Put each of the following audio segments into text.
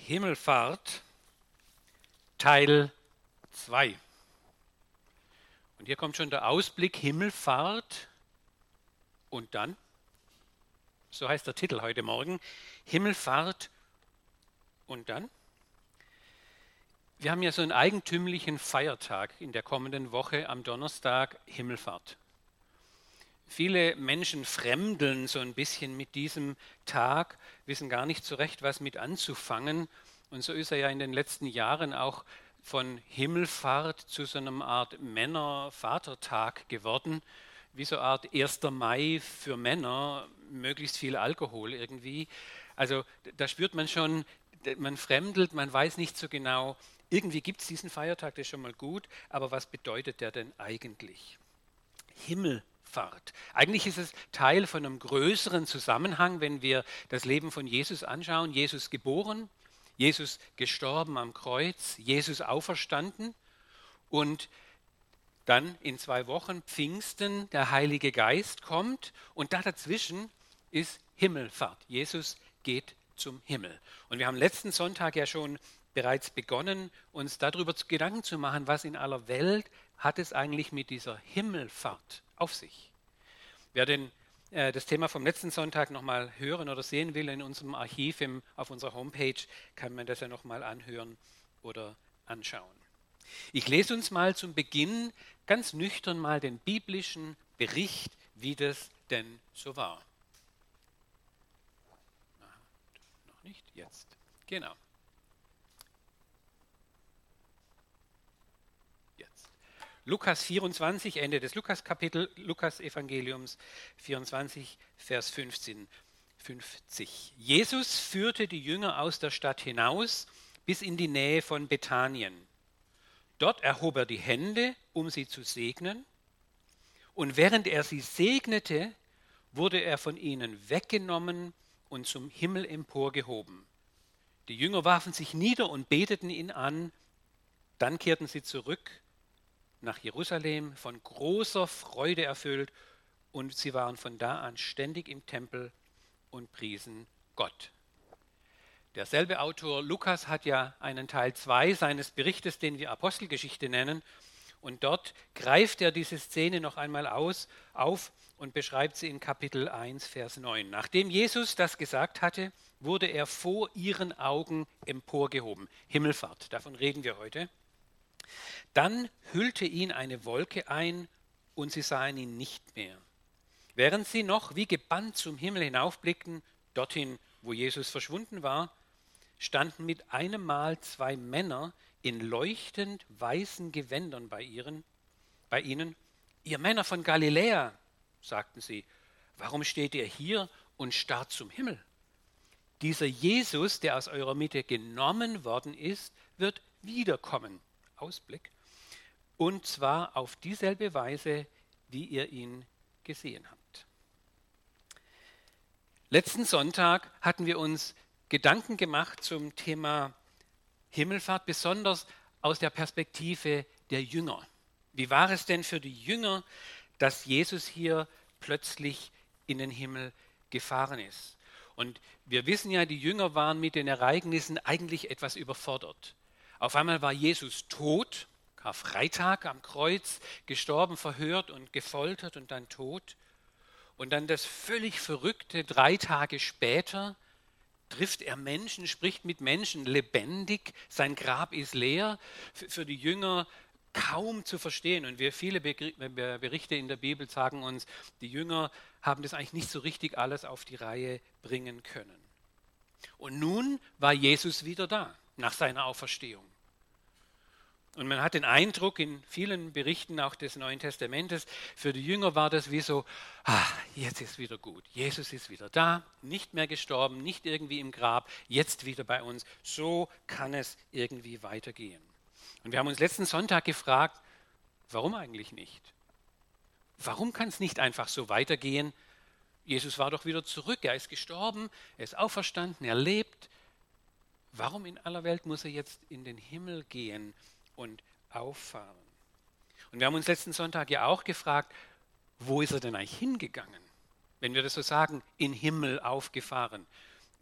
Himmelfahrt, Teil 2. Und hier kommt schon der Ausblick Himmelfahrt und dann, so heißt der Titel heute Morgen, Himmelfahrt und dann. Wir haben ja so einen eigentümlichen Feiertag in der kommenden Woche am Donnerstag, Himmelfahrt. Viele Menschen fremdeln so ein bisschen mit diesem Tag, wissen gar nicht so recht, was mit anzufangen. Und so ist er ja in den letzten Jahren auch von Himmelfahrt zu so einer Art Männer-Vatertag geworden, wie so eine Art 1. Mai für Männer, möglichst viel Alkohol irgendwie. Also da spürt man schon, man fremdelt, man weiß nicht so genau, irgendwie gibt es diesen Feiertag, das ist schon mal gut, aber was bedeutet der denn eigentlich? Himmelfahrt. Eigentlich ist es Teil von einem größeren Zusammenhang, wenn wir das Leben von Jesus anschauen. Jesus geboren, Jesus gestorben am Kreuz, Jesus auferstanden und dann in 2 Wochen Pfingsten der Heilige Geist kommt und da dazwischen ist Himmelfahrt. Jesus geht zum Himmel. Und wir haben letzten Sonntag ja schon bereits begonnen, uns darüber Gedanken zu machen, was in aller Welt hat es eigentlich mit dieser Himmelfahrt auf sich. Wer das Thema vom letzten Sonntag nochmal hören oder sehen will in unserem Archiv auf unserer Homepage, kann man das ja nochmal anhören oder anschauen. Ich lese uns mal zum Beginn ganz nüchtern mal den biblischen Bericht, wie das denn so war. Noch nicht? Jetzt. Genau. Jetzt. Lukas 24, Ende des Lukas-Evangeliums 24, Vers 15. 50. Jesus führte die Jünger aus der Stadt hinaus bis in die Nähe von Bethanien. Dort erhob er die Hände, um sie zu segnen. Und während er sie segnete, wurde er von ihnen weggenommen und zum Himmel emporgehoben. Die Jünger warfen sich nieder und beteten ihn an. Dann kehrten sie zurück nach Jerusalem, von großer Freude erfüllt. Und sie waren von da an ständig im Tempel und priesen Gott. Derselbe Autor Lukas hat ja einen Teil 2 seines Berichtes, den wir Apostelgeschichte nennen. Und dort greift er diese Szene noch einmal auf und beschreibt sie in Kapitel 1, Vers 9. Nachdem Jesus das gesagt hatte, wurde er vor ihren Augen emporgehoben. Himmelfahrt, davon reden wir heute. Dann hüllte ihn eine Wolke ein und sie sahen ihn nicht mehr. Während sie noch wie gebannt zum Himmel hinaufblickten, dorthin, wo Jesus verschwunden war, standen mit einem Mal 2 Männer in leuchtend weißen Gewändern bei ihnen. Ihr Männer von Galiläa, sagten sie, warum steht ihr hier und starrt zum Himmel? Dieser Jesus, der aus eurer Mitte genommen worden ist, wird wiederkommen. Ausblick. Und zwar auf dieselbe Weise, wie ihr ihn gesehen habt. Letzten Sonntag hatten wir uns Gedanken gemacht zum Thema Himmelfahrt, besonders aus der Perspektive der Jünger. Wie war es denn für die Jünger, dass Jesus hier plötzlich in den Himmel gefahren ist? Und wir wissen ja, die Jünger waren mit den Ereignissen eigentlich etwas überfordert. Auf einmal war Jesus tot, Karfreitag am Kreuz, gestorben, verhört und gefoltert und dann tot. Und dann das völlig Verrückte, 3 Tage später trifft er Menschen, spricht mit Menschen lebendig, sein Grab ist leer, für die Jünger kaum zu verstehen. Und viele Berichte in der Bibel sagen uns, die Jünger haben das eigentlich nicht so richtig alles auf die Reihe bringen können. Und nun war Jesus wieder da, nach seiner Auferstehung. Und man hat den Eindruck in vielen Berichten auch des Neuen Testamentes, für die Jünger war das wie so, jetzt ist wieder gut. Jesus ist wieder da, nicht mehr gestorben, nicht irgendwie im Grab, jetzt wieder bei uns. So kann es irgendwie weitergehen. Und wir haben uns letzten Sonntag gefragt, warum eigentlich nicht? Warum kann es nicht einfach so weitergehen? Jesus war doch wieder zurück, er ist gestorben, er ist auferstanden, er lebt. Warum in aller Welt muss er jetzt in den Himmel gehen und auffahren? Und wir haben uns letzten Sonntag ja auch gefragt, wo ist er denn eigentlich hingegangen? Wenn wir das so sagen, in Himmel aufgefahren.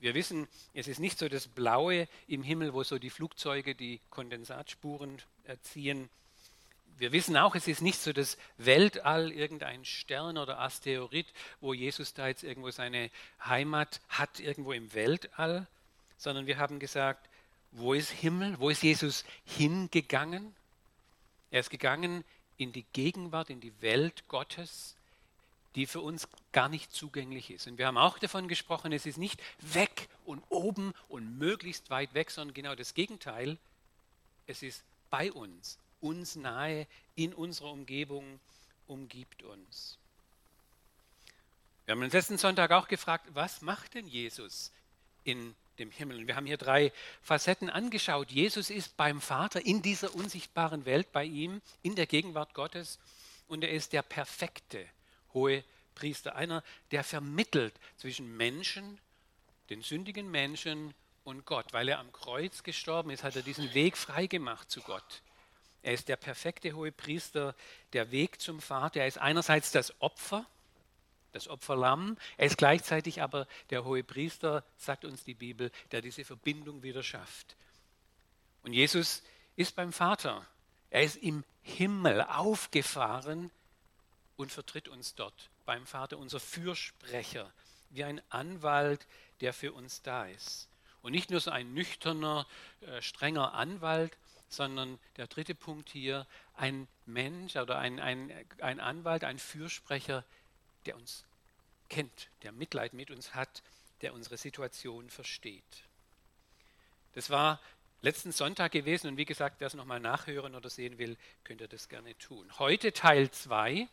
Wir wissen, es ist nicht so das Blaue im Himmel, wo so die Flugzeuge die Kondensatspuren ziehen. Wir wissen auch, es ist nicht so das Weltall, irgendein Stern oder Asteroid, wo Jesus da jetzt irgendwo seine Heimat hat, irgendwo im Weltall, sondern wir haben gesagt, wo ist Himmel? Wo ist Jesus hingegangen? Er ist gegangen in die Gegenwart, in die Welt Gottes, die für uns gar nicht zugänglich ist. Und wir haben auch davon gesprochen, es ist nicht weg und oben und möglichst weit weg, sondern genau das Gegenteil. Es ist bei uns nahe, in unserer Umgebung, umgibt uns. Wir haben uns letzten Sonntag auch gefragt, was macht denn Jesus in dem Himmel? Und wir haben hier 3 Facetten angeschaut. Jesus ist beim Vater in dieser unsichtbaren Welt bei ihm, in der Gegenwart Gottes. Und er ist der perfekte hohe Priester, einer, der vermittelt zwischen Menschen, den sündigen Menschen und Gott. Weil er am Kreuz gestorben ist, hat er diesen Weg freigemacht zu Gott. Er ist der perfekte hohe Priester, der Weg zum Vater. Er ist einerseits das Opferlamm. Er ist gleichzeitig aber der hohe Priester, sagt uns die Bibel, der diese Verbindung wieder schafft. Und Jesus ist beim Vater. Er ist im Himmel aufgefahren und vertritt uns dort beim Vater, unser Fürsprecher, wie ein Anwalt, der für uns da ist. Und nicht nur so ein nüchterner, strenger Anwalt, sondern der 3. Punkt hier, ein Mensch oder ein Anwalt, ein Fürsprecher, der uns kennt, der Mitleid mit uns hat, der unsere Situation versteht. Das war letzten Sonntag gewesen und wie gesagt, wer es nochmal nachhören oder sehen will, könnt ihr das gerne tun. Heute Teil 2,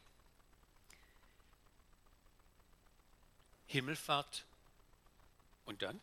Himmelfahrt und dann?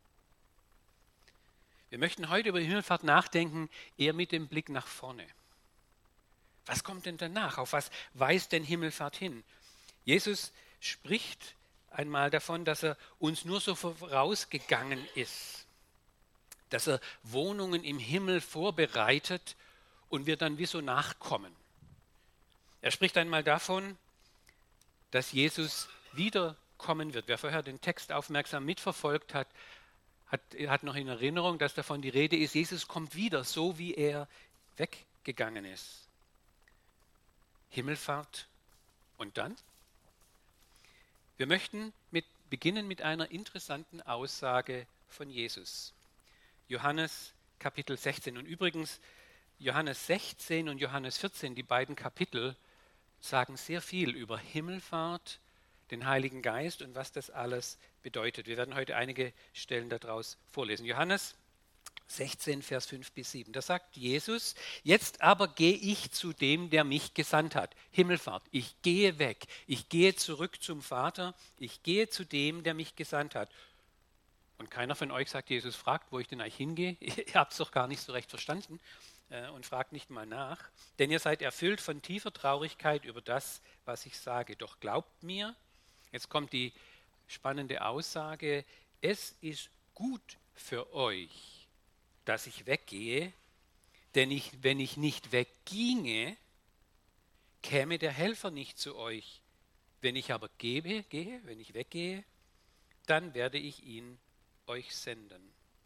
Wir möchten heute über die Himmelfahrt nachdenken, eher mit dem Blick nach vorne. Was kommt denn danach? Auf was weist denn Himmelfahrt hin? Jesus spricht einmal davon, dass er uns nur so vorausgegangen ist, dass er Wohnungen im Himmel vorbereitet und wir dann wie so nachkommen. Er spricht einmal davon, dass Jesus wiederkommen wird. Wer vorher den Text aufmerksam mitverfolgt hat, hat noch in Erinnerung, dass davon die Rede ist, Jesus kommt wieder, so wie er weggegangen ist. Himmelfahrt und dann? Wir möchten beginnen mit einer interessanten Aussage von Jesus. Johannes Kapitel 16. Und übrigens, Johannes 16 und Johannes 14, die beiden Kapitel, sagen sehr viel über Himmelfahrt, den Heiligen Geist und was das alles bedeutet. Wir werden heute einige Stellen daraus vorlesen. Johannes 16, Vers 5 bis 7. Da sagt Jesus, jetzt aber gehe ich zu dem, der mich gesandt hat. Himmelfahrt, ich gehe weg, ich gehe zurück zum Vater, ich gehe zu dem, der mich gesandt hat. Und keiner von euch sagt, Jesus fragt, wo ich denn eigentlich hingehe. Ihr habt es doch gar nicht so recht verstanden und fragt nicht mal nach. Denn ihr seid erfüllt von tiefer Traurigkeit über das, was ich sage. Doch glaubt mir, jetzt kommt die spannende Aussage, es ist gut für euch, dass ich weggehe, denn wenn ich nicht wegginge, käme der Helfer nicht zu euch. Wenn ich aber wenn ich weggehe, dann werde ich ihn euch senden.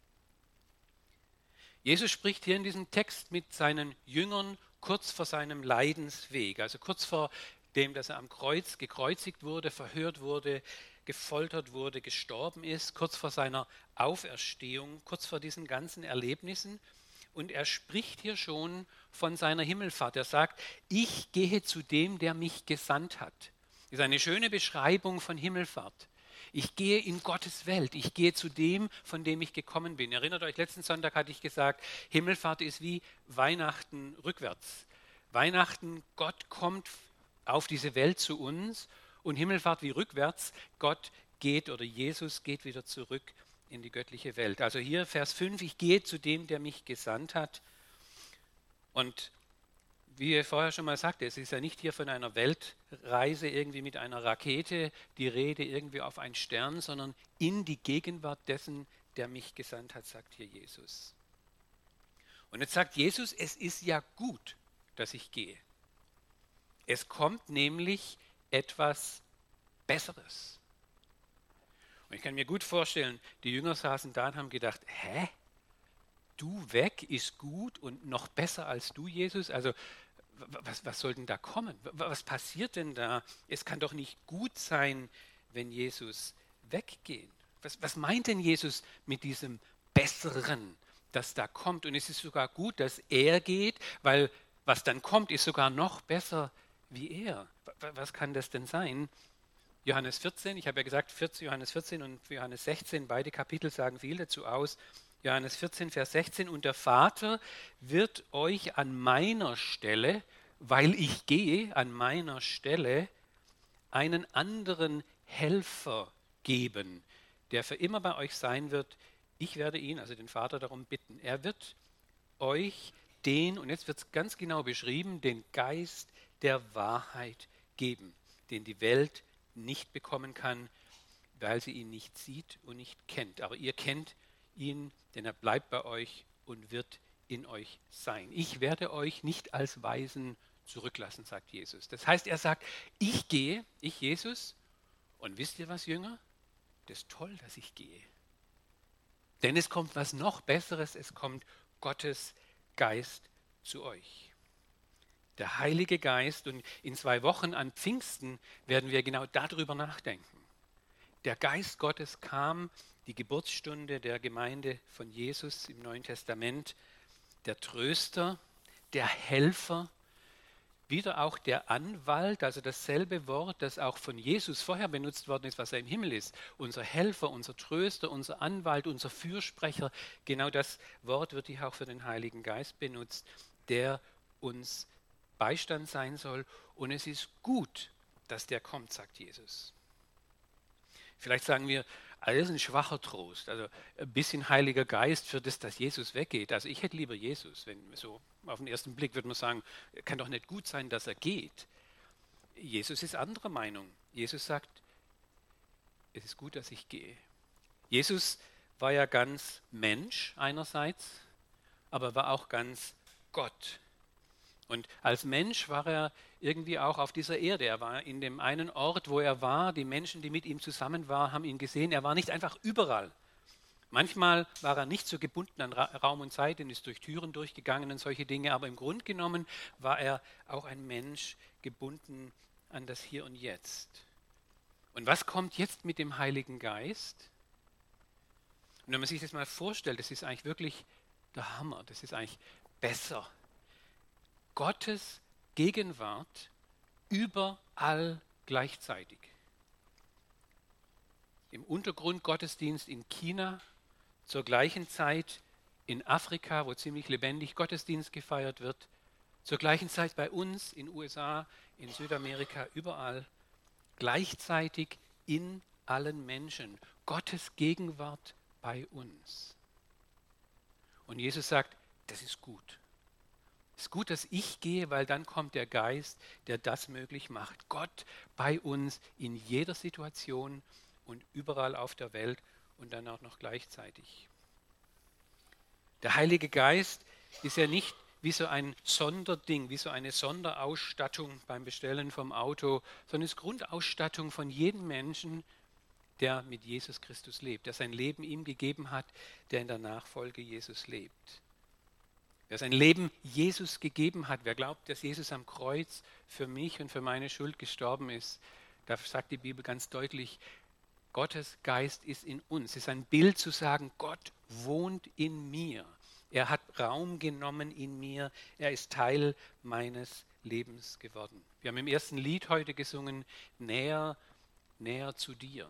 Jesus spricht hier in diesem Text mit seinen Jüngern kurz vor seinem Leidensweg, also kurz vor dem, dass er am Kreuz gekreuzigt wurde, verhört wurde, gefoltert wurde, gestorben ist, kurz vor seiner Auferstehung, kurz vor diesen ganzen Erlebnissen. Und er spricht hier schon von seiner Himmelfahrt. Er sagt, ich gehe zu dem, der mich gesandt hat. Das ist eine schöne Beschreibung von Himmelfahrt. Ich gehe in Gottes Welt. Ich gehe zu dem, von dem ich gekommen bin. Erinnert euch, letzten Sonntag hatte ich gesagt, Himmelfahrt ist wie Weihnachten rückwärts. Weihnachten, Gott kommt auf diese Welt zu uns und Himmelfahrt wie rückwärts. Gott geht oder Jesus geht wieder zurück in die göttliche Welt. Also hier Vers 5, ich gehe zu dem, der mich gesandt hat. Und wie ich vorher schon mal sagte, es ist ja nicht hier von einer Weltreise irgendwie mit einer Rakete die Rede irgendwie auf einen Stern, sondern in die Gegenwart dessen, der mich gesandt hat, sagt hier Jesus. Und jetzt sagt Jesus, es ist ja gut, dass ich gehe. Es kommt nämlich etwas Besseres. Und Ich kann mir gut vorstellen, die Jünger saßen da und haben gedacht, hä? Du weg ist gut und noch besser als du, Jesus? Also was soll denn da kommen? Was passiert denn da? Es kann doch nicht gut sein, wenn Jesus weggeht. Was meint denn Jesus mit diesem Besseren, das da kommt? Und es ist sogar gut, dass er geht, weil was dann kommt, ist sogar noch besser wie er. Was kann das denn sein? Johannes 14, ich habe ja gesagt, Johannes 14 und Johannes 16, beide Kapitel sagen viel dazu aus. Johannes 14, Vers 16, und der Vater wird euch an meiner Stelle, weil ich gehe, an meiner Stelle einen anderen Helfer geben, der für immer bei euch sein wird. Ich werde ihn, also den Vater, darum bitten. Er wird euch den, und jetzt wird es ganz genau beschrieben, den Geist der Wahrheit geben, den die Welt nicht bekommen kann, weil sie ihn nicht sieht und nicht kennt. Aber ihr kennt ihn, denn er bleibt bei euch und wird in euch sein. Ich werde euch nicht als Weisen zurücklassen, sagt Jesus. Das heißt, er sagt, ich gehe, ich Jesus, und wisst ihr was, Jünger? Das ist toll, dass ich gehe. Denn es kommt was noch Besseres, es kommt Gottes Geist zu euch. Der Heilige Geist, und in 2 Wochen an Pfingsten werden wir genau darüber nachdenken. Der Geist Gottes kam, die Geburtsstunde der Gemeinde von Jesus im Neuen Testament, der Tröster, der Helfer, wieder auch der Anwalt, also dasselbe Wort, das auch von Jesus vorher benutzt worden ist, was er im Himmel ist. Unser Helfer, unser Tröster, unser Anwalt, unser Fürsprecher, genau das Wort wird hier auch für den Heiligen Geist benutzt, der uns Beistand sein soll. Und es ist gut, dass der kommt, sagt Jesus. Vielleicht sagen wir, alles ein schwacher Trost, also ein bisschen Heiliger Geist für das, dass Jesus weggeht. Also ich hätte lieber Jesus, wenn so auf den ersten Blick würde man sagen, kann doch nicht gut sein, dass er geht. Jesus ist anderer Meinung. Jesus sagt, es ist gut, dass ich gehe. Jesus war ja ganz Mensch einerseits, aber war auch ganz Gott. Und als Mensch war er irgendwie auch auf dieser Erde. Er war in dem einen Ort, wo er war. Die Menschen, die mit ihm zusammen waren, haben ihn gesehen. Er war nicht einfach überall. Manchmal war er nicht so gebunden an Raum und Zeit und ist durch Türen durchgegangen und solche Dinge. Aber im Grunde genommen war er auch ein Mensch gebunden an das Hier und Jetzt. Und was kommt jetzt mit dem Heiligen Geist? Und wenn man sich das mal vorstellt, das ist eigentlich wirklich der Hammer. Das ist eigentlich besser. Gottes Gegenwart überall gleichzeitig. Im Untergrundgottesdienst in China, zur gleichen Zeit in Afrika, wo ziemlich lebendig Gottesdienst gefeiert wird, zur gleichen Zeit bei uns in USA, in Südamerika, überall, gleichzeitig in allen Menschen. Gottes Gegenwart bei uns. Und Jesus sagt, das ist gut. Es ist gut, dass ich gehe, weil dann kommt der Geist, der das möglich macht. Gott bei uns in jeder Situation und überall auf der Welt und dann auch noch gleichzeitig. Der Heilige Geist ist ja nicht wie so ein Sonderding, wie so eine Sonderausstattung beim Bestellen vom Auto, sondern ist Grundausstattung von jedem Menschen, der mit Jesus Christus lebt, der sein Leben ihm gegeben hat, der in der Nachfolge Jesus lebt. Wer sein Leben Jesus gegeben hat, wer glaubt, dass Jesus am Kreuz für mich und für meine Schuld gestorben ist, da sagt die Bibel ganz deutlich, Gottes Geist ist in uns. Es ist ein Bild zu sagen, Gott wohnt in mir. Er hat Raum genommen in mir. Er ist Teil meines Lebens geworden. Wir haben im ersten Lied heute gesungen, näher, näher zu dir.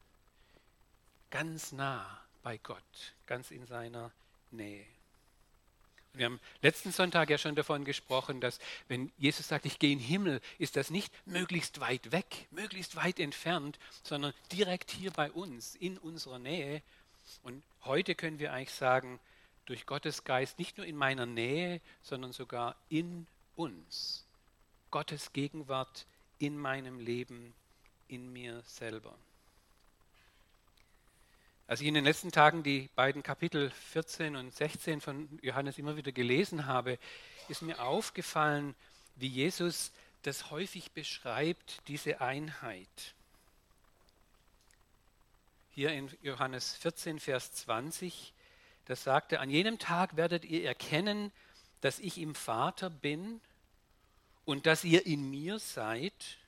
Ganz nah bei Gott, ganz in seiner Nähe. Wir haben letzten Sonntag ja schon davon gesprochen, dass wenn Jesus sagt, ich gehe in den Himmel, ist das nicht möglichst weit weg, möglichst weit entfernt, sondern direkt hier bei uns, in unserer Nähe. Und heute können wir eigentlich sagen, durch Gottes Geist nicht nur in meiner Nähe, sondern sogar in uns. Gottes Gegenwart in meinem Leben, in mir selber. Als ich in den letzten Tagen die beiden Kapitel 14 und 16 von Johannes immer wieder gelesen habe, ist mir aufgefallen, wie Jesus das häufig beschreibt, diese Einheit. hier in Johannes 14, Vers 20, da sagt er, an jenem Tag werdet ihr erkennen, dass ich im Vater bin und dass ihr in mir seid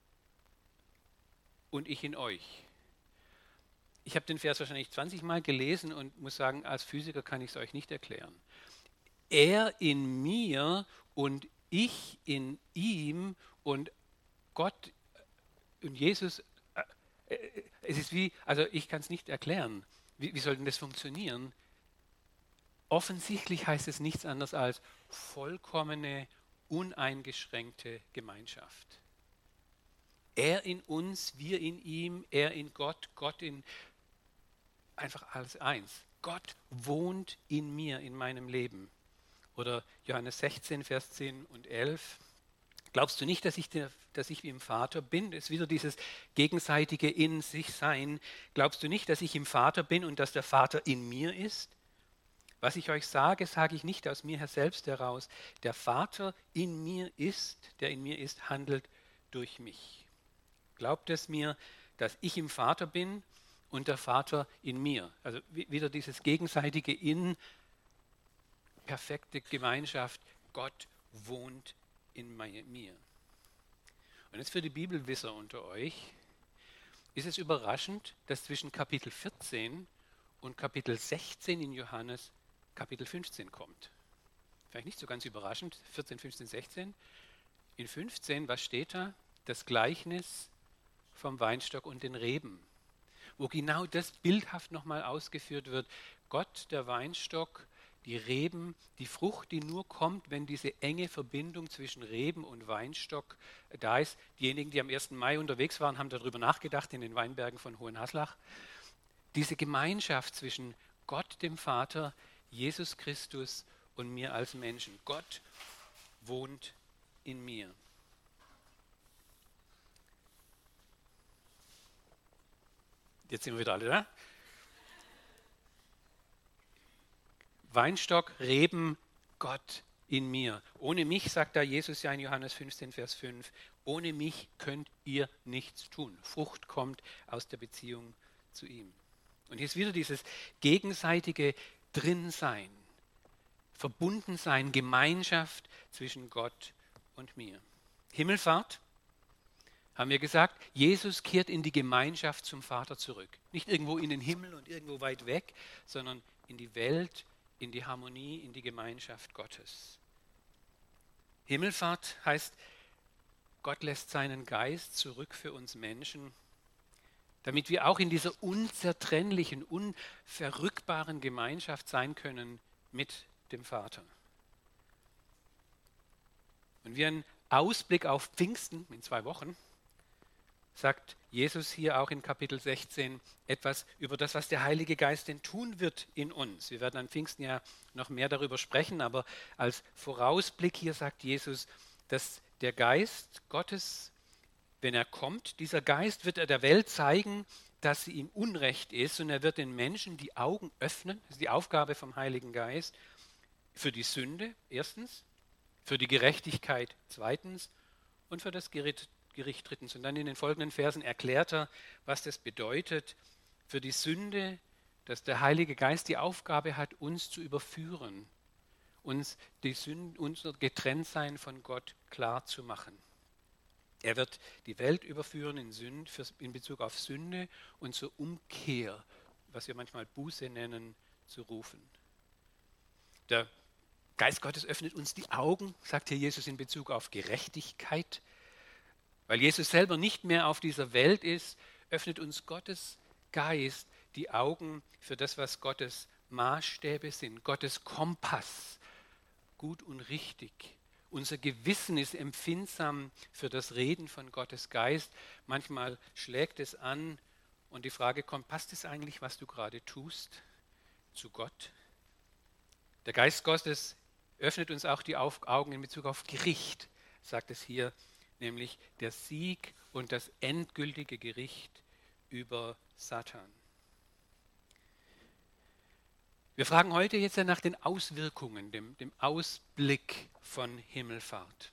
und ich in euch. Ich habe den Vers wahrscheinlich 20 Mal gelesen und muss sagen, als Physiker kann ich es euch nicht erklären. Er in mir und ich in ihm und Gott und Jesus, es ist wie, also ich kann es nicht erklären. Wie soll denn das funktionieren? Offensichtlich heißt es nichts anderes als vollkommene, uneingeschränkte Gemeinschaft. Er in uns, wir in ihm, er in Gott, Gott in einfach alles eins. Gott wohnt in mir, in meinem Leben. Oder Johannes 16, Vers 10 und 11. Glaubst du nicht, dass ich wie im Vater bin? Das ist wieder dieses gegenseitige in sich sein. Glaubst du nicht, dass ich im Vater bin und dass der Vater in mir ist? Was ich euch sage, sage ich nicht aus mir selbst heraus. Der Vater in mir ist, der in mir ist, handelt durch mich. Glaubt es mir, dass ich im Vater bin und der Vater in mir. Also wieder dieses gegenseitige in, perfekte Gemeinschaft. Gott wohnt in mir. Und jetzt für die Bibelwisser unter euch, ist es überraschend, dass zwischen Kapitel 14 und Kapitel 16 in Johannes Kapitel 15 kommt. Vielleicht nicht so ganz überraschend, 14, 15, 16. In 15, was steht da? Das Gleichnis vom Weinstock und den Reben, wo genau das bildhaft nochmal ausgeführt wird. Gott, der Weinstock, die Reben, die Frucht, die nur kommt, wenn diese enge Verbindung zwischen Reben und Weinstock da ist. Diejenigen, die am 1. Mai unterwegs waren, haben darüber nachgedacht in den Weinbergen von Hohenhaslach. Diese Gemeinschaft zwischen Gott, dem Vater, Jesus Christus und mir als Menschen. Gott wohnt in mir. Jetzt sind wir wieder alle da. Weinstock, Reben, Gott in mir. Ohne mich, sagt da Jesus ja in Johannes 15, Vers 5, ohne mich könnt ihr nichts tun. Frucht kommt aus der Beziehung zu ihm. Und hier ist wieder dieses gegenseitige Drinsein, Verbundensein, Gemeinschaft zwischen Gott und mir. Himmelfahrt, haben wir gesagt, Jesus kehrt in die Gemeinschaft zum Vater zurück. Nicht irgendwo in den Himmel und irgendwo weit weg, sondern in die Welt, in die Harmonie, in die Gemeinschaft Gottes. Himmelfahrt heißt, Gott lässt seinen Geist zurück für uns Menschen, damit wir auch in dieser unzertrennlichen, unverrückbaren Gemeinschaft sein können mit dem Vater. Und wie ein Ausblick auf Pfingsten in 2 Wochen, sagt Jesus hier auch in Kapitel 16 etwas über das, was der Heilige Geist denn tun wird in uns. Wir werden an Pfingsten ja noch mehr darüber sprechen, aber als Vorausblick hier sagt Jesus, dass der Geist Gottes, wenn er kommt, dieser Geist wird er der Welt zeigen, dass sie ihm Unrecht ist und er wird den Menschen die Augen öffnen, das ist die Aufgabe vom Heiligen Geist, für die Sünde erstens, für die Gerechtigkeit zweitens und für das Gericht drittens. Und dann in den folgenden Versen erklärt er, was das bedeutet für die Sünde, dass der Heilige Geist die Aufgabe hat, uns zu überführen, uns die Sünde, unser Getrenntsein von Gott klar zu machen. Er wird die Welt überführen in Bezug auf Sünde und zur Umkehr, was wir manchmal Buße nennen, zu rufen. Der Geist Gottes öffnet uns die Augen, sagt hier Jesus in Bezug auf Gerechtigkeit. Weil Jesus selber nicht mehr auf dieser Welt ist, öffnet uns Gottes Geist die Augen für das, was Gottes Maßstäbe sind, Gottes Kompass, gut und richtig. Unser Gewissen ist empfindsam für das Reden von Gottes Geist. Manchmal schlägt es an und die Frage kommt, passt es eigentlich, was du gerade tust, zu Gott? Der Geist Gottes öffnet uns auch die Augen in Bezug auf Gericht, sagt es hier, nämlich der Sieg und das endgültige Gericht über Satan. Wir fragen heute jetzt nach den Auswirkungen, dem Ausblick von Himmelfahrt.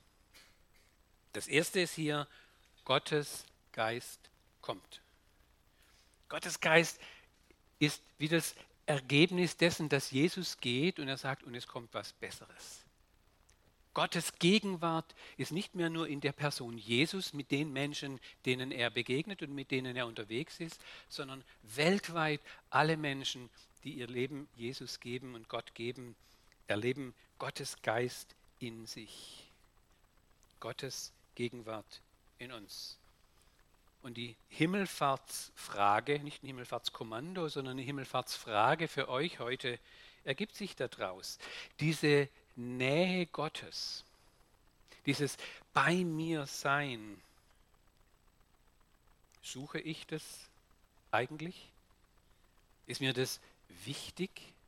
Das erste ist hier, Gottes Geist kommt. Gottes Geist ist wie das Ergebnis dessen, dass Jesus geht und er sagt, und es kommt was Besseres. Gottes Gegenwart ist nicht mehr nur in der Person Jesus mit den Menschen, denen er begegnet und mit denen er unterwegs ist, sondern weltweit alle Menschen, die ihr Leben Jesus geben und Gott geben, erleben Gottes Geist in sich. Gottes Gegenwart in uns. Und die Himmelfahrtsfrage, nicht ein Himmelfahrtskommando, sondern eine Himmelfahrtsfrage für euch heute ergibt sich daraus. Diese Nähe Gottes, dieses bei mir sein, suche ich das eigentlich? Ist mir das wichtig?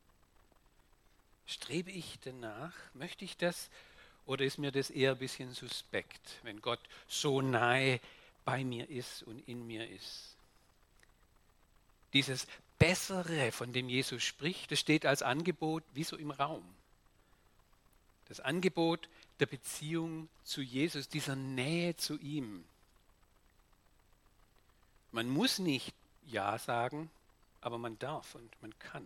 Strebe ich danach? Möchte ich das? Oder ist mir das eher ein bisschen suspekt, wenn Gott so nahe bei mir ist und in mir ist? Dieses Bessere, von dem Jesus spricht, das steht als Angebot wie so im Raum. Das Angebot der Beziehung zu Jesus, dieser Nähe zu ihm. Man muss nicht Ja sagen, aber man darf und man kann.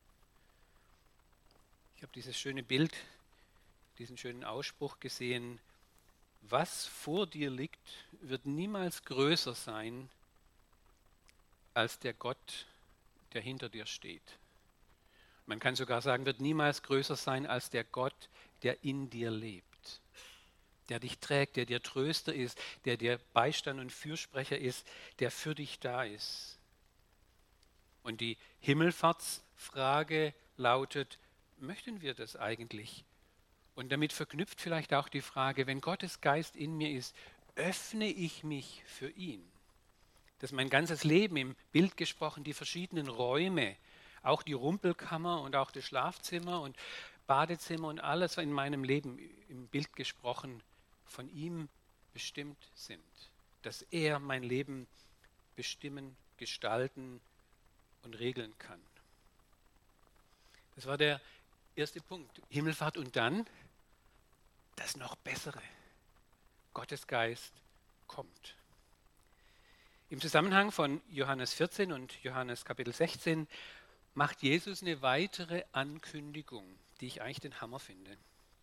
Ich habe dieses schöne Bild, diesen schönen Ausspruch gesehen: Was vor dir liegt, wird niemals größer sein als der Gott, der hinter dir steht. Man kann sogar sagen, wird niemals größer sein als der Gott, der in dir lebt, der dich trägt, der dir Tröster ist, der dir Beistand und Fürsprecher ist, der für dich da ist. Und die Himmelfahrtsfrage lautet, möchten wir das eigentlich? Und damit verknüpft vielleicht auch die Frage, wenn Gottes Geist in mir ist, öffne ich mich für ihn? Dass mein ganzes Leben, im Bild gesprochen, die verschiedenen Räume, auch die Rumpelkammer und auch das Schlafzimmer und Badezimmer und alles in meinem Leben, im Bild gesprochen, von ihm bestimmt sind. Dass er mein Leben bestimmen, gestalten und regeln kann. Das war der erste Punkt. Himmelfahrt und dann das noch Bessere. Gottes Geist kommt. Im Zusammenhang von Johannes 14 und Johannes Kapitel 16 macht Jesus eine weitere Ankündigung, die ich eigentlich den Hammer finde.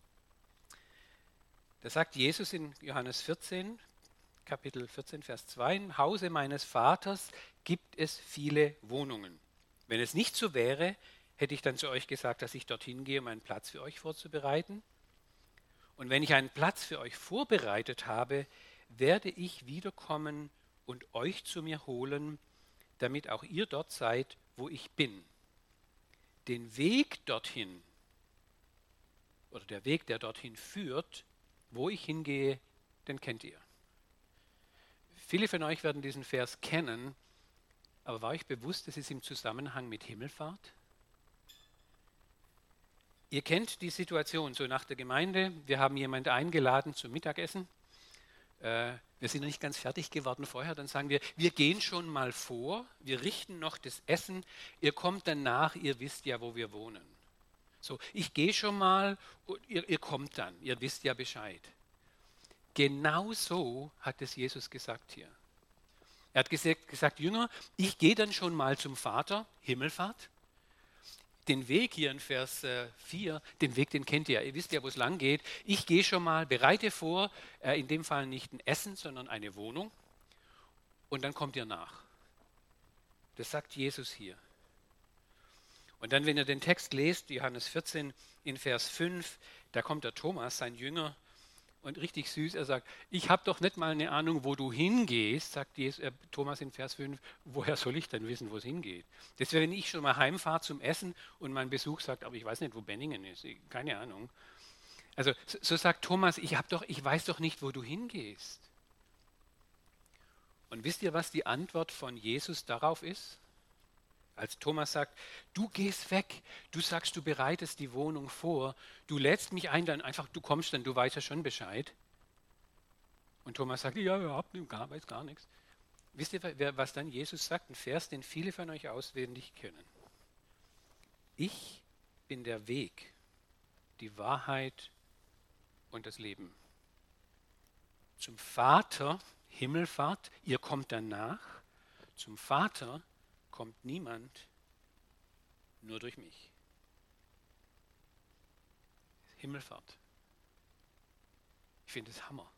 Da sagt Jesus in Johannes 14, Kapitel 14, Vers 2, im Hause meines Vaters gibt es viele Wohnungen. Wenn es nicht so wäre, hätte ich dann zu euch gesagt, dass ich dorthin gehe, um einen Platz für euch vorzubereiten. Und wenn ich einen Platz für euch vorbereitet habe, werde ich wiederkommen und euch zu mir holen, damit auch ihr dort seid, wo ich bin. Den Weg dorthin, oder der Weg, der dorthin führt, wo ich hingehe, den kennt ihr. Viele von euch werden diesen Vers kennen, aber war euch bewusst, es ist im Zusammenhang mit Himmelfahrt? Ihr kennt die Situation so nach der Gemeinde. Wir haben jemanden eingeladen zum Mittagessen. Wir sind noch nicht ganz fertig geworden vorher. Dann sagen wir gehen schon mal vor. Wir richten noch das Essen. Ihr kommt dann nach. Ihr wisst ja, wo wir wohnen. So, ich gehe schon mal. Und ihr kommt dann. Ihr wisst ja Bescheid. Genau so hat es Jesus gesagt hier. Er hat gesagt, Jünger, ich gehe dann schon mal zum Vater, Himmelfahrt. Den Weg hier in Vers 4, den Weg, den kennt ihr. Ihr wisst ja, wo es lang geht. Ich gehe schon mal, bereite vor, in dem Fall nicht ein Essen, sondern eine Wohnung. Und dann kommt ihr nach. Das sagt Jesus hier. Und dann, wenn ihr den Text lest, Johannes 14 in Vers 5, da kommt der Thomas, sein Jünger, und richtig süß, er sagt, ich habe doch nicht mal eine Ahnung, wo du hingehst, sagt Thomas in Vers 5, woher soll ich denn wissen, wo es hingeht? Das wäre, wenn ich schon mal heimfahre zum Essen und mein Besuch sagt, aber ich weiß nicht, wo Benningen ist, keine Ahnung. Also so sagt Thomas, ich weiß doch nicht, wo du hingehst. Und wisst ihr, was die Antwort von Jesus darauf ist? Als Thomas sagt, du gehst weg, du sagst, du bereitest die Wohnung vor, du lädst mich ein, dann einfach, du kommst dann, du weißt ja schon Bescheid. Und Thomas sagt, ja, weiß gar nichts. Wisst ihr, was dann Jesus sagt? Ein Vers, den viele von euch auswendig kennen. Ich bin der Weg, die Wahrheit und das Leben. Zum Vater, Himmelfahrt, ihr kommt danach, zum Vater kommt niemand, nur durch mich. Himmelfahrt. Ich finde es Hammer.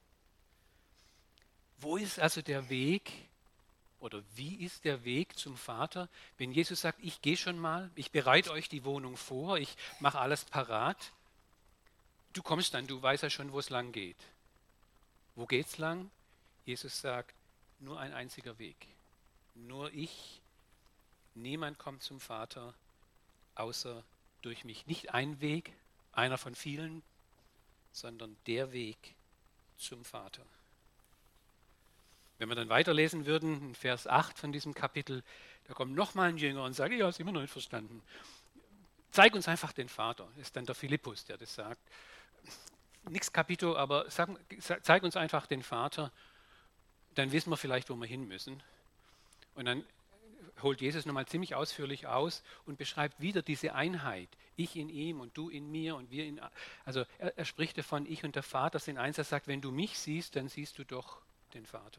Wo ist also der Weg oder wie ist der Weg zum Vater, wenn Jesus sagt, ich gehe schon mal, ich bereite euch die Wohnung vor, ich mache alles parat. Du kommst dann, du weißt ja schon, wo es lang geht. Wo geht's lang? Jesus sagt, nur ein einziger Weg. Nur ich, niemand kommt zum Vater, außer durch mich. Nicht ein Weg, einer von vielen, sondern der Weg zum Vater. Wenn wir dann weiterlesen würden, in Vers 8 von diesem Kapitel, da kommt nochmal ein Jünger und sagt, ich habe es immer noch nicht verstanden. Zeig uns einfach den Vater. Das ist dann der Philippus, der das sagt. Nix Kapito, aber zeig uns einfach den Vater, dann wissen wir vielleicht, wo wir hin müssen. Und dann holt Jesus nochmal ziemlich ausführlich aus und beschreibt wieder diese Einheit. Ich in ihm und du in mir und wir in... Also er spricht davon, ich und der Vater sind eins. Er sagt, wenn du mich siehst, dann siehst du doch den Vater.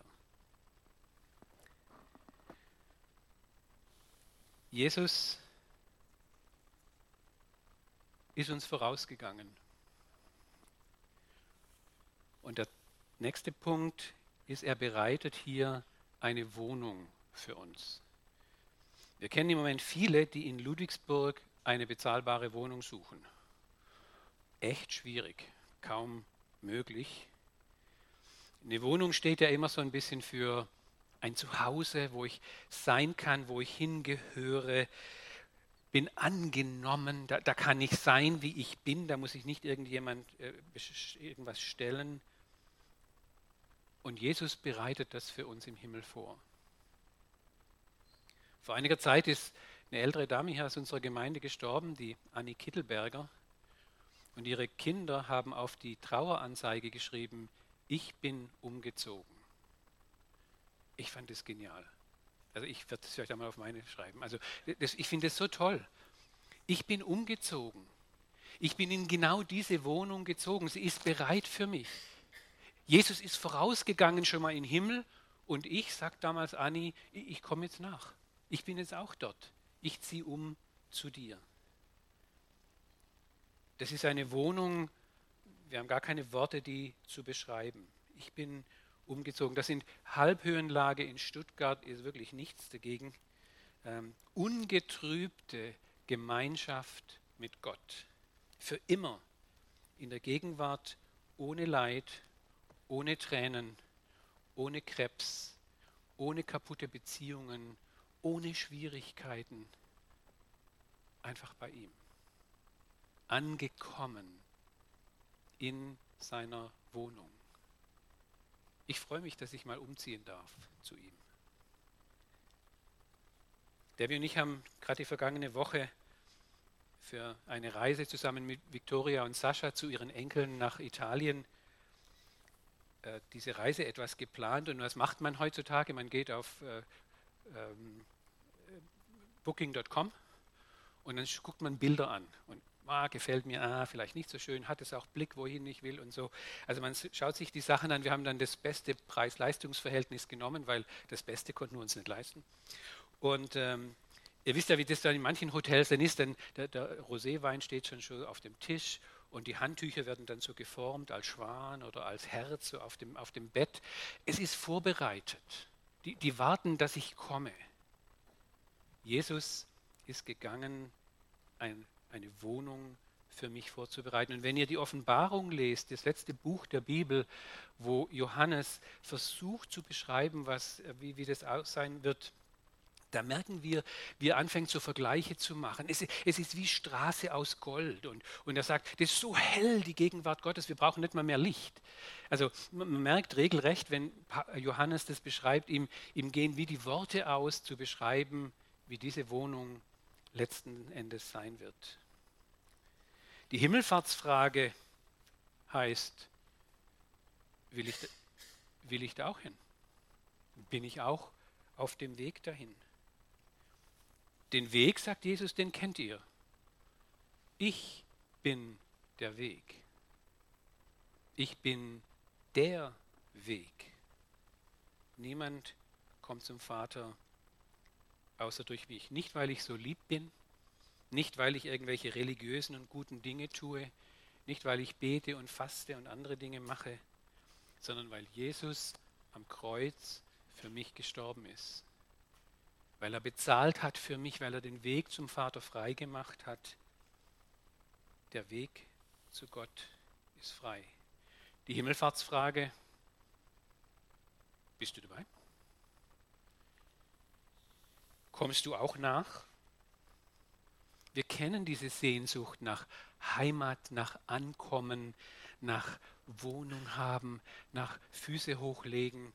Jesus ist uns vorausgegangen. Und der nächste Punkt ist, er bereitet hier eine Wohnung für uns. Wir kennen im Moment viele, die in Ludwigsburg eine bezahlbare Wohnung suchen. Echt schwierig, kaum möglich. Eine Wohnung steht ja immer so ein bisschen für ein Zuhause, wo ich sein kann, wo ich hingehöre, bin angenommen, da kann ich sein, wie ich bin, da muss ich nicht irgendjemand irgendwas stellen. Und Jesus bereitet das für uns im Himmel vor. Vor einiger Zeit ist eine ältere Dame hier aus unserer Gemeinde gestorben, die Annie Kittelberger. Und ihre Kinder haben auf die Traueranzeige geschrieben, ich bin umgezogen. Ich fand das genial. Also ich werde das vielleicht einmal auf meine schreiben. Also ich finde das so toll. Ich bin umgezogen. Ich bin in genau diese Wohnung gezogen. Sie ist bereit für mich. Jesus ist vorausgegangen schon mal in den Himmel und ich, sagt damals Anni, ich komme jetzt nach. Ich bin jetzt auch dort. Ich ziehe um zu dir. Das ist eine Wohnung, wir haben gar keine Worte, die zu beschreiben. Ich bin umgezogen. Das sind Halbhöhenlage in Stuttgart, ist wirklich nichts dagegen. Ungetrübte Gemeinschaft mit Gott. Für immer in der Gegenwart, ohne Leid, ohne Tränen, ohne Krebs, ohne kaputte Beziehungen, ohne Schwierigkeiten. Einfach bei ihm. Angekommen in seiner Wohnung. Ich freue mich, dass ich mal umziehen darf zu ihm. Debbie und ich haben gerade die vergangene Woche für eine Reise zusammen mit Victoria und Sascha zu ihren Enkeln nach Italien diese Reise etwas geplant. Und was macht man heutzutage? Man geht auf booking.com und dann guckt man Bilder an. Und gefällt mir, vielleicht nicht so schön, hat es auch Blick, wohin ich will und so. Also man schaut sich die Sachen an. Wir haben dann das beste Preis-Leistungs-Verhältnis genommen, weil das Beste konnten wir uns nicht leisten. Und ihr wisst ja, wie das dann in manchen Hotels dann ist, denn der Roséwein steht schon auf dem Tisch und die Handtücher werden dann so geformt als Schwan oder als Herz so auf dem Bett. Es ist vorbereitet. Die warten, dass ich komme. Jesus ist gegangen, eine Wohnung für mich vorzubereiten. Und wenn ihr die Offenbarung lest, das letzte Buch der Bibel, wo Johannes versucht zu beschreiben, wie das aussehen wird, da merken wir, wie er anfängt, so Vergleiche zu machen. Es ist wie Straße aus Gold. Und er sagt, das ist so hell, die Gegenwart Gottes, wir brauchen nicht mal mehr Licht. Also man merkt regelrecht, wenn Johannes das beschreibt, ihm gehen wie die Worte aus, zu beschreiben, wie diese Wohnung letzten Endes sein wird. Die Himmelfahrtsfrage heißt, will ich da auch hin? Bin ich auch auf dem Weg dahin? Den Weg, sagt Jesus, den kennt ihr. Ich bin der Weg. Ich bin der Weg. Niemand kommt zum Vater außer durch mich. Nicht, weil ich so lieb bin, nicht, weil ich irgendwelche religiösen und guten Dinge tue, nicht, weil ich bete und faste und andere Dinge mache, sondern weil Jesus am Kreuz für mich gestorben ist. Weil er bezahlt hat für mich, weil er den Weg zum Vater freigemacht hat. Der Weg zu Gott ist frei. Die Himmelfahrtsfrage, bist du dabei? Kommst du auch nach? Wir kennen diese Sehnsucht nach Heimat, nach Ankommen, nach Wohnung haben, nach Füße hochlegen.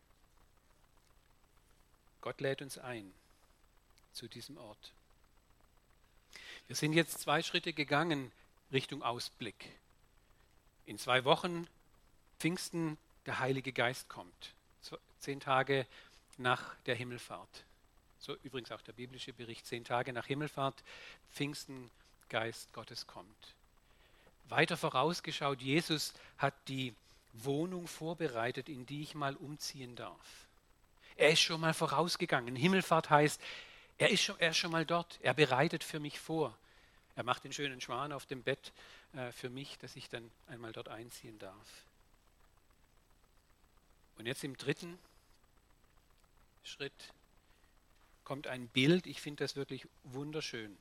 Gott lädt uns ein zu diesem Ort. Wir sind jetzt 2 Schritte gegangen Richtung Ausblick. In 2 Wochen Pfingsten, der Heilige Geist kommt. 10 Tage nach der Himmelfahrt. So übrigens auch der biblische Bericht, 10 Tage nach Himmelfahrt, Pfingsten, Geist Gottes kommt. Weiter vorausgeschaut, Jesus hat die Wohnung vorbereitet, in die ich mal umziehen darf. Er ist schon mal vorausgegangen. Himmelfahrt heißt, er ist schon mal dort. Er bereitet für mich vor. Er macht den schönen Schwan auf dem Bett für mich, dass ich dann einmal dort einziehen darf. Und jetzt im 3. Schritt kommt ein Bild, ich finde das wirklich wunderschön.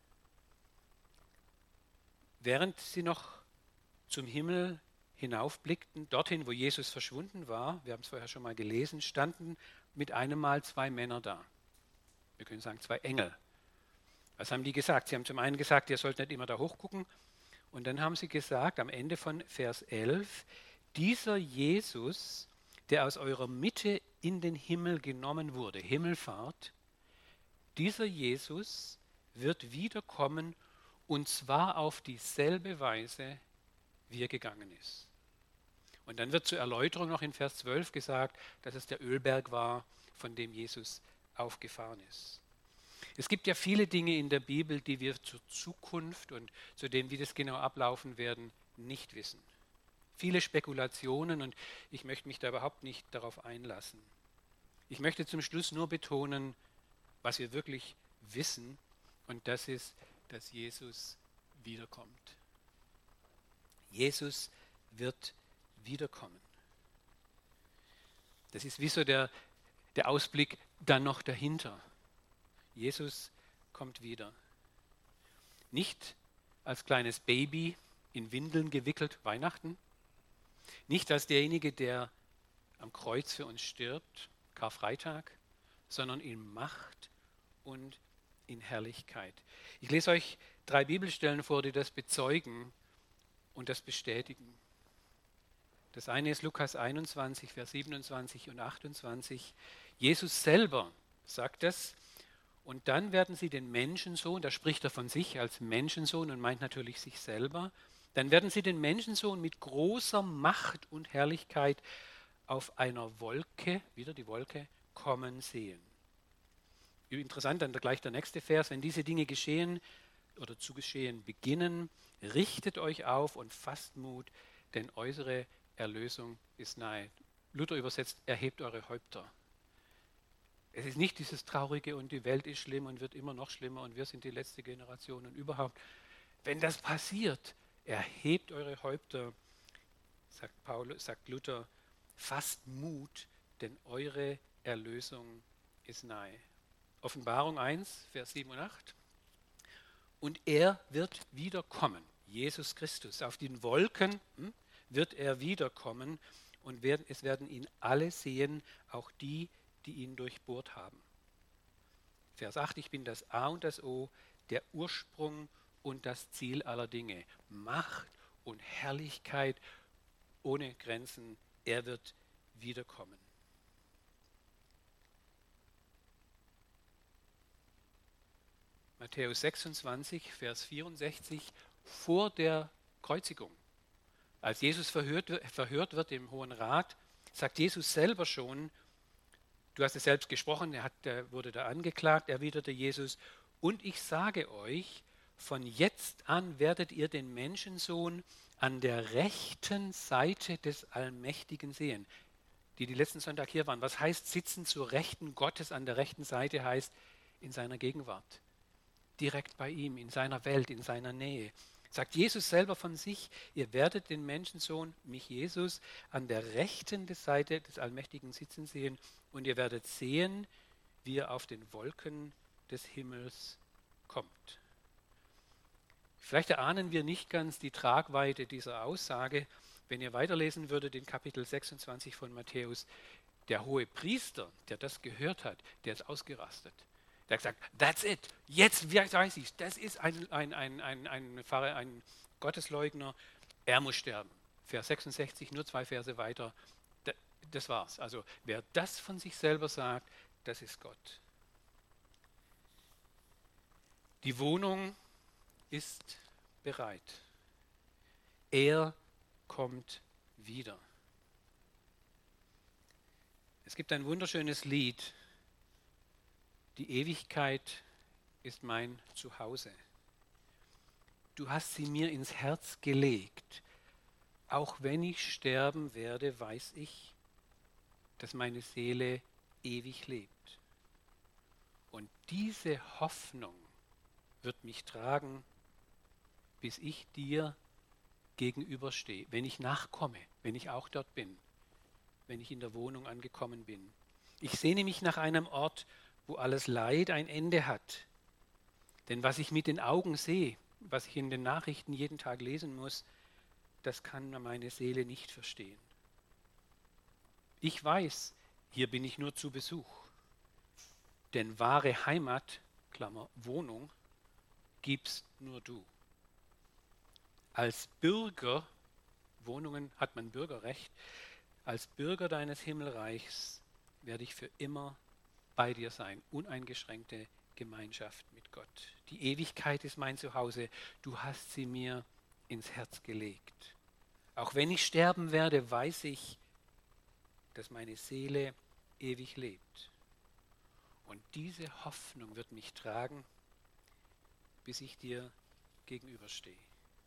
Während sie noch zum Himmel hinaufblickten, dorthin, wo Jesus verschwunden war, wir haben es vorher schon mal gelesen, standen mit einem Mal 2 Männer da. Wir können sagen 2 Engel. Was haben die gesagt? Sie haben zum einen gesagt, ihr sollt nicht immer da hochgucken. Und dann haben sie gesagt, am Ende von Vers 11, dieser Jesus, der aus eurer Mitte in den Himmel genommen wurde, Himmelfahrt, dieser Jesus wird wiederkommen und zwar auf dieselbe Weise, wie er gegangen ist. Und dann wird zur Erläuterung noch in Vers 12 gesagt, dass es der Ölberg war, von dem Jesus aufgefahren ist. Es gibt ja viele Dinge in der Bibel, die wir zur Zukunft und zu dem, wie das genau ablaufen werden, nicht wissen. Viele Spekulationen und ich möchte mich da überhaupt nicht darauf einlassen. Ich möchte zum Schluss nur betonen, was wir wirklich wissen, und das ist, dass Jesus wiederkommt. Jesus wird wiederkommen. Das ist wie so der Ausblick dann noch dahinter. Jesus kommt wieder. Nicht als kleines Baby in Windeln gewickelt, Weihnachten. Nicht als derjenige, der am Kreuz für uns stirbt, Karfreitag, sondern in Macht und in Herrlichkeit. Ich lese euch 3 Bibelstellen vor, die das bezeugen und das bestätigen. Das eine ist Lukas 21, Vers 27 und 28. Jesus selber sagt das. Und dann werden sie den Menschensohn, da spricht er von sich als Menschensohn und meint natürlich sich selber, dann werden sie den Menschensohn mit großer Macht und Herrlichkeit auf einer Wolke, wieder die Wolke, kommen sehen. Interessant, dann gleich der nächste Vers, wenn diese Dinge geschehen oder zu geschehen beginnen, richtet euch auf und fasst Mut, denn eure Erlösung ist nahe. Luther übersetzt, erhebt eure Häupter. Es ist nicht dieses Traurige und die Welt ist schlimm und wird immer noch schlimmer und wir sind die letzte Generation und überhaupt. Wenn das passiert, erhebt eure Häupter, sagt Luther, fasst Mut, denn eure Erlösung ist nahe. Offenbarung 1, Vers 7 und 8. Und er wird wiederkommen, Jesus Christus. Auf den Wolken wird er wiederkommen und es werden ihn alle sehen, auch die ihn durchbohrt haben. Vers 8, ich bin das A und das O, der Ursprung und das Ziel aller Dinge. Macht und Herrlichkeit ohne Grenzen, er wird wiederkommen. Matthäus 26, Vers 64, vor der Kreuzigung. Als Jesus verhört wird im Hohen Rat, sagt Jesus selber schon, du hast es selbst gesprochen, er wurde da angeklagt, erwiderte Jesus, und ich sage euch, von jetzt an werdet ihr den Menschensohn an der rechten Seite des Allmächtigen sehen. Die letzten Sonntag hier waren, was heißt sitzen zur Rechten Gottes an der rechten Seite, heißt, in seiner Gegenwart, direkt bei ihm, in seiner Welt, in seiner Nähe. Sagt Jesus selber von sich, ihr werdet den Menschensohn, mich Jesus, an der rechten Seite des Allmächtigen sitzen sehen und ihr werdet sehen, wie er auf den Wolken des Himmels kommt. Vielleicht erahnen wir nicht ganz die Tragweite dieser Aussage. Wenn ihr weiterlesen würdet in Kapitel 26 von Matthäus, der hohe Priester, der das gehört hat, der ist ausgerastet. Der hat gesagt, that's it, jetzt weiß ich, das ist ein Gottesleugner, er muss sterben. Vers 66, nur 2 Verse weiter, das war's. Also wer das von sich selber sagt, das ist Gott. Die Wohnung ist bereit. Er kommt wieder. Es gibt ein wunderschönes Lied. Die Ewigkeit ist mein Zuhause. Du hast sie mir ins Herz gelegt. Auch wenn ich sterben werde, weiß ich, dass meine Seele ewig lebt. Und diese Hoffnung wird mich tragen, bis ich dir gegenüberstehe, wenn ich nachkomme, wenn ich auch dort bin, wenn ich in der Wohnung angekommen bin. Ich sehne mich nach einem Ort, wo alles Leid ein Ende hat. Denn was ich mit den Augen sehe, was ich in den Nachrichten jeden Tag lesen muss, das kann meine Seele nicht verstehen. Ich weiß, hier bin ich nur zu Besuch. Denn wahre Heimat, Klammer Wohnung, gibst nur du. Als Bürger, Wohnungen hat man Bürgerrecht, als Bürger deines Himmelreichs werde ich für immer bei dir sein. Uneingeschränkte Gemeinschaft mit Gott. Die Ewigkeit ist mein Zuhause. Du hast sie mir ins Herz gelegt. Auch wenn ich sterben werde, weiß ich, dass meine Seele ewig lebt. Und diese Hoffnung wird mich tragen, bis ich dir gegenüberstehe.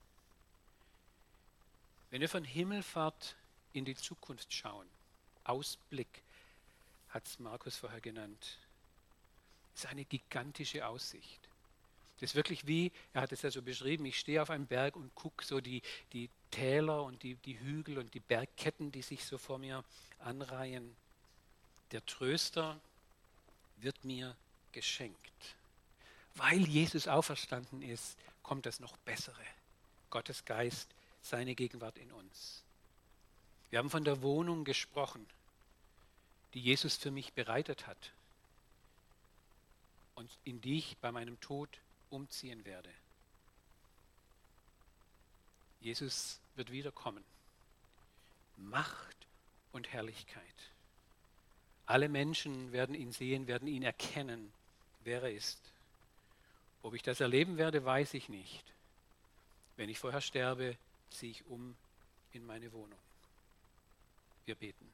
Wenn wir von Himmelfahrt in die Zukunft schauen, Ausblick, hat es Markus vorher genannt, ist eine gigantische Aussicht. Das ist wirklich wie, er hat es ja so beschrieben, ich stehe auf einem Berg und gucke so die Täler und die Hügel und die Bergketten, die sich so vor mir anreihen. Der Tröster wird mir geschenkt. Weil Jesus auferstanden ist, kommt das noch Bessere. Gottes Geist, seine Gegenwart in uns. Wir haben von der Wohnung gesprochen, die Jesus für mich bereitet hat und in die ich bei meinem Tod umziehen werde. Jesus wird wiederkommen. Macht und Herrlichkeit. Alle Menschen werden ihn sehen, werden ihn erkennen, wer er ist. Ob ich das erleben werde, weiß ich nicht. Wenn ich vorher sterbe, ziehe ich um in meine Wohnung. Wir beten.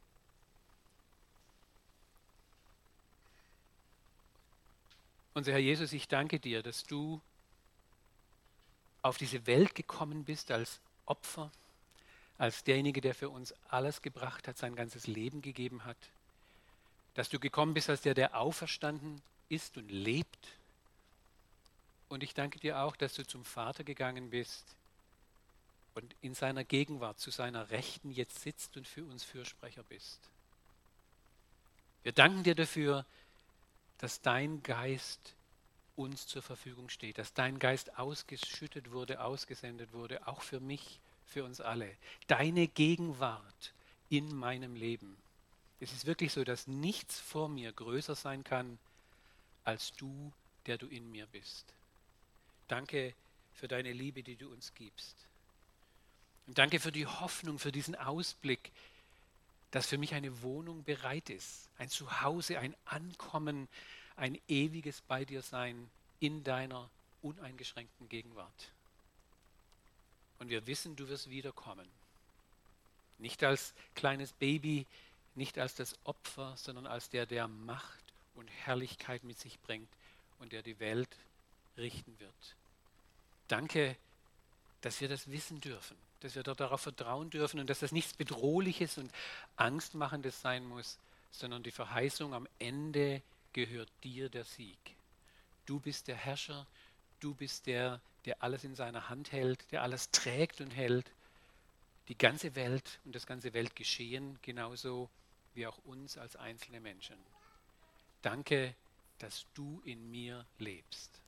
Unser Herr Jesus, ich danke dir, dass du auf diese Welt gekommen bist als Opfer, als derjenige, der für uns alles gebracht hat, sein ganzes Leben gegeben hat. Dass du gekommen bist als der, der auferstanden ist und lebt. Und ich danke dir auch, dass du zum Vater gegangen bist und in seiner Gegenwart zu seiner Rechten jetzt sitzt und für uns Fürsprecher bist. Wir danken dir dafür, dass dein Geist uns zur Verfügung steht, dass dein Geist ausgeschüttet wurde, ausgesendet wurde, auch für mich, für uns alle. Deine Gegenwart in meinem Leben. Es ist wirklich so, dass nichts vor mir größer sein kann, als du, der du in mir bist. Danke für deine Liebe, die du uns gibst. Und danke für die Hoffnung, für diesen Ausblick, dass für mich eine Wohnung bereit ist, ein Zuhause, ein Ankommen, ein ewiges Bei dir sein in deiner uneingeschränkten Gegenwart. Und wir wissen, du wirst wiederkommen. Nicht als kleines Baby, nicht als das Opfer, sondern als der, der Macht und Herrlichkeit mit sich bringt und der die Welt richten wird. Danke, dass wir das wissen dürfen, dass wir darauf vertrauen dürfen und dass das nichts Bedrohliches und Angstmachendes sein muss, sondern die Verheißung am Ende gehört dir der Sieg. Du bist der Herrscher, du bist der, der alles in seiner Hand hält, der alles trägt und hält. Die ganze Welt und das ganze Weltgeschehen, genauso wie auch uns als einzelne Menschen. Danke, dass du in mir lebst.